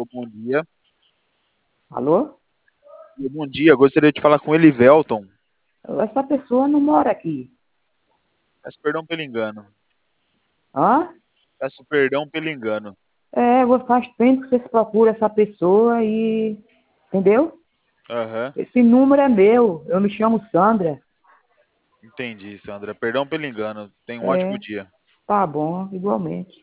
Alô, bom dia. Alô? Alô, bom dia. Gostaria de falar com o Elivelton. Essa pessoa não mora aqui. Peço perdão pelo engano. Hã? Peço perdão pelo engano. Faz tempo que vocês procuram essa pessoa e... Entendeu? Aham. Esse número é meu. Eu me chamo Sandra. Entendi, Sandra. Perdão pelo engano. Tenha um ótimo É, dia. tá bom, igualmente.